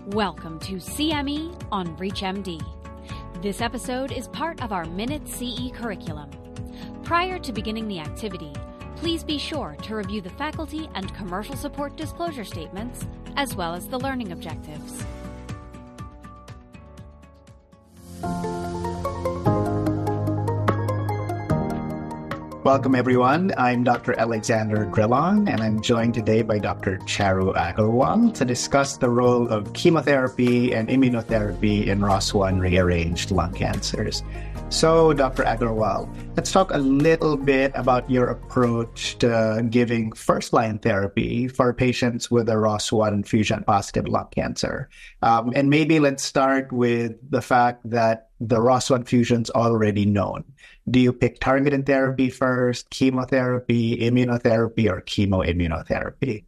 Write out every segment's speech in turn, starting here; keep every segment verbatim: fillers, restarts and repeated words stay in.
Welcome to C M E on ReachMD. This episode is part of our Minute C E curriculum. Prior to beginning the activity, please be sure to review the faculty and commercial support disclosure statements, as well as the learning objectives. Welcome, everyone. I'm Doctor Alexander Grillon, and I'm joined today by Doctor Charu Agarwal to discuss the role of chemotherapy and immunotherapy in R O S one rearranged lung cancers. So, Doctor Agarwal, let's talk a little bit about your approach to giving first-line therapy for patients with a R O S one fusion-positive lung cancer. Um, and maybe let's start with the fact that the R O S one fusion is already known. Do you pick targeted therapy first, chemotherapy, immunotherapy, or chemoimmunotherapy?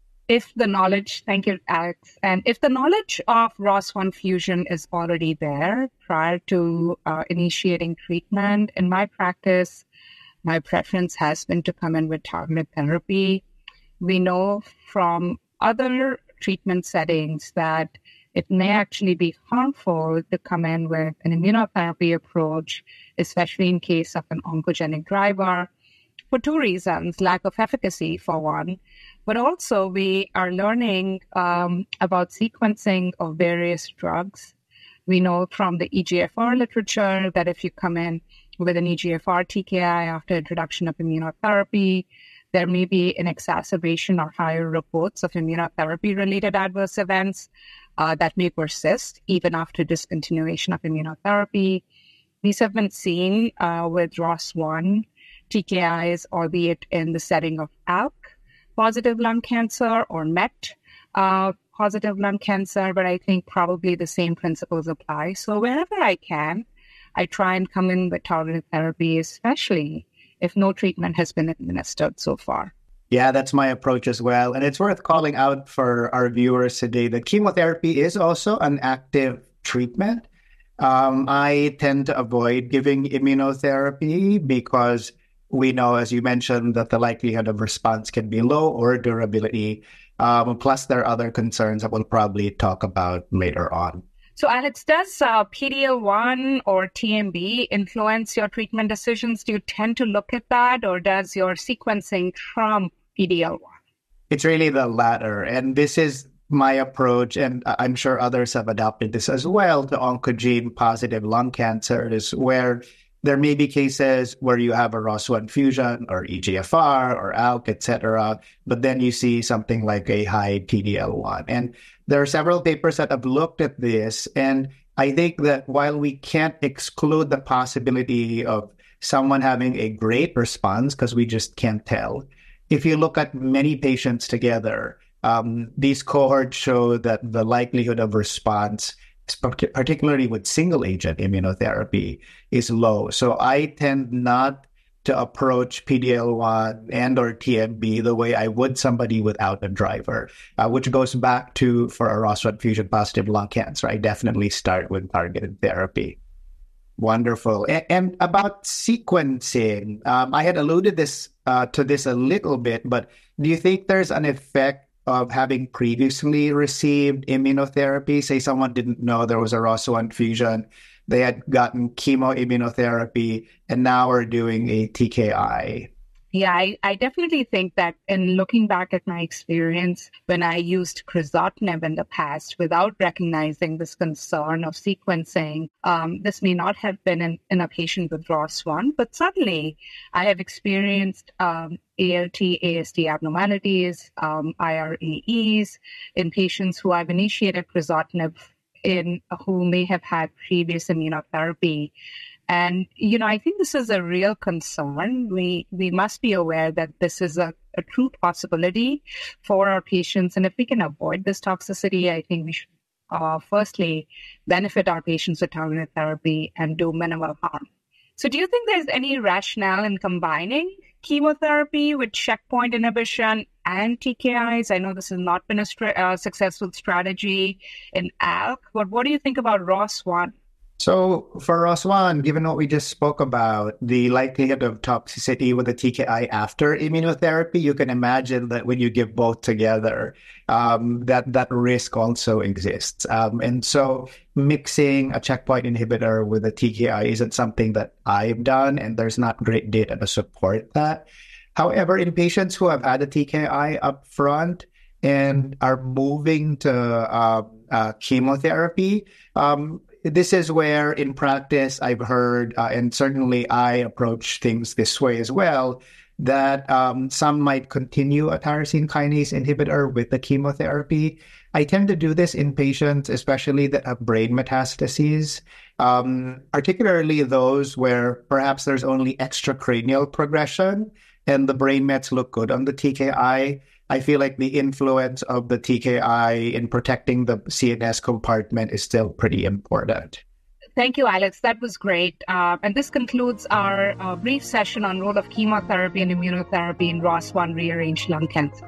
If the knowledge, thank you, Alex. And if the knowledge of R O S one fusion is already there prior to uh, initiating treatment, in my practice, my preference has been to come in with targeted therapy. We know from other treatment settings that it may actually be harmful to come in with an immunotherapy approach, especially in case of an oncogenic driver, for two reasons: lack of efficacy, for one, but also we are learning um, about sequencing of various drugs. We know from the E G F R literature that if you come in with an E G F R T K I after introduction of immunotherapy, there may be an exacerbation or higher reports of immunotherapy-related adverse events uh, that may persist even after discontinuation of immunotherapy. These have been seen uh, with R O S one T K Is, albeit in the setting of A L K-positive lung cancer or M E T uh, positive lung cancer, but I think probably the same principles apply. So wherever I can, I try and come in with targeted therapy, especially if no treatment has been administered so far. Yeah, that's my approach as well. And it's worth calling out for our viewers today that chemotherapy is also an active treatment. Um, I tend to avoid giving immunotherapy because we know, as you mentioned, that the likelihood of response can be low or durability. Um, plus, there are other concerns that we'll probably talk about later on. So, Alex, does uh, P D L one or T M B influence your treatment decisions? Do you tend to look at that, or does your sequencing trump P D L one? It's really the latter. And this is my approach, and I'm sure others have adopted this as well, to oncogene-positive lung cancers, where there may be cases where you have a R O S one fusion or E G F R or A L K, et cetera, but then you see something like a high P D L one. And there are several papers that have looked at this, and I think that while we can't exclude the possibility of someone having a great response, because we just can't tell, if you look at many patients together, um, these cohorts show that the likelihood of response, particularly with single-agent immunotherapy, is low. So I tend not to approach P D L one and or T M B the way I would somebody without a driver, uh, which goes back to, for a R O S one fusion-positive lung cancer, I definitely start with targeted therapy. Wonderful. And, and about sequencing, um, I had alluded this uh, to this a little bit, but do you think there's an effect of having previously received immunotherapy? Say someone didn't know there was a R O S one fusion, they had gotten chemoimmunotherapy, and now are doing a T K I. Yeah, I, I definitely think that in looking back at my experience when I used crizotinib in the past without recognizing this concern of sequencing, um, this may not have been in, in a patient with R O S one, but suddenly I have experienced um, A L T, A S T abnormalities, um, I R A Es in patients who I've initiated crizotinib in, who may have had previous immunotherapy. And, you know, I think this is a real concern. We we must be aware that this is a, a true possibility for our patients. And if we can avoid this toxicity, I think we should uh, firstly benefit our patients with targeted therapy and do minimal harm. So do you think there's any rationale in combining chemotherapy with checkpoint inhibition and T K Is? I know this has not been a stra- uh, successful strategy in A L K, but what do you think about R O S one? So for R O S one, given what we just spoke about, the likelihood of toxicity with a T K I after immunotherapy, you can imagine that when you give both together, um, that that risk also exists. Um, and so mixing a checkpoint inhibitor with a T K I isn't something that I've done, and there's not great data to support that. However, in patients who have had a T K I up front and are moving to uh, uh, chemotherapy, um, this is where, in practice, I've heard, uh, and certainly I approach things this way as well, that um, some might continue a tyrosine kinase inhibitor with the chemotherapy. I tend to do this in patients, especially that have brain metastases, um, particularly those where perhaps there's only extracranial progression and the brain mets look good on the T K I. I feel like the influence of the T K I in protecting the C N S compartment is still pretty important. Thank you, Alex. That was great. Uh, and this concludes our uh, brief session on role of chemotherapy and immunotherapy in R O S one rearranged lung cancer.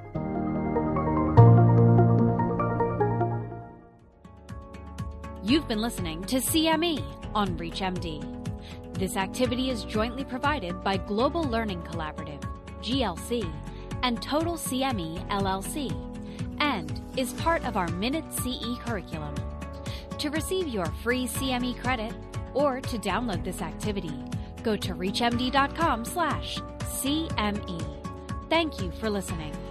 You've been listening to C M E on ReachMD. This activity is jointly provided by Global Learning Collaborative, G L C, and Total C M E, L L C, and is part of our Minute C E curriculum. To receive your free C M E credit or to download this activity, go to reachmd.com slash CME. Thank you for listening.